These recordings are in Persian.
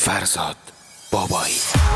فرزاد بابایی.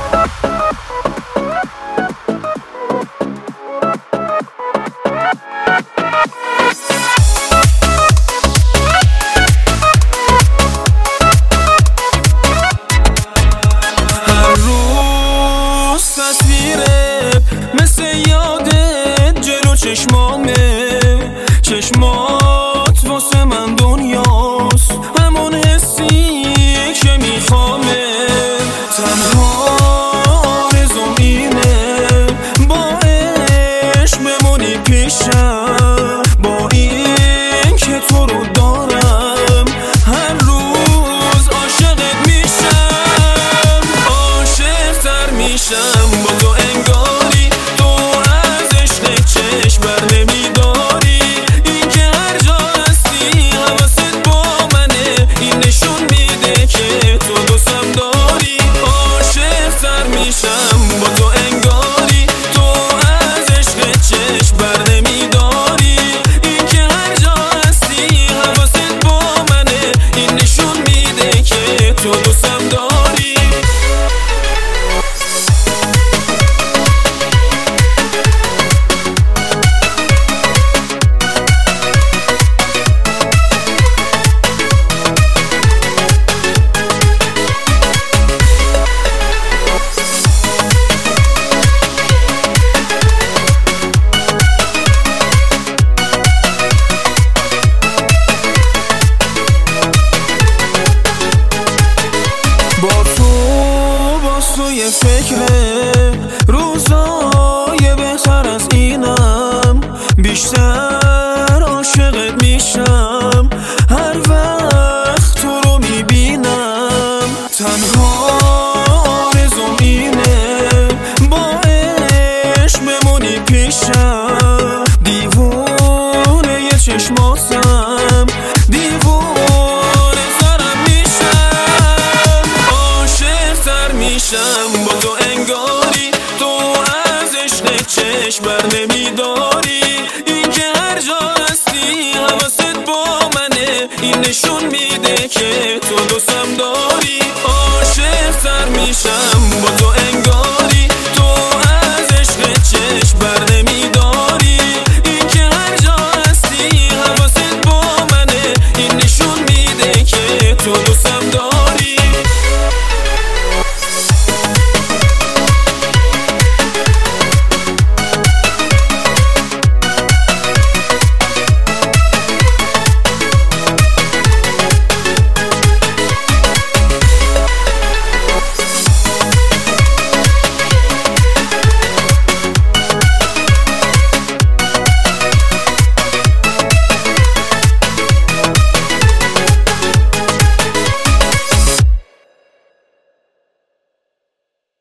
هر روز تصویرت مثل یادت جلو چشمامه، چشمات واسه من دنیاست، همون حسی که میخوامه. تنها آرزوم اینه با عشق بمونی پیشم، با این که تو رو دارم هر روز عاشقت میشم، عاشق‌تر میشم با تو. انگاری تو از عشق چشم بر نمیداری، این که هر جا هستی حواست با منه، این نشون میده که تو دوستم داری. عاشق‌تر میشم با تو. انگاری تو از عشق چشم بر نمیداری، این که هر جا هستی حواست با منه، این نشون میده که تو دوستم داری. با تو یه فکره روزای بهتر از اینم، بیشتر عاشقت میشم هر وقت تو رو میبینم. تنها آرزوم اینه با عشق بمونی پیشم، دیوونه یه چشماتم، دیوونه سرم میشم، عاشق‌تر میشم با تو. انگاری تو از عشق چشم بر نمیداری، این که هر جا هستی حواست با منه، این نشون میده که تو دوستم داری. عاشق‌تر میشم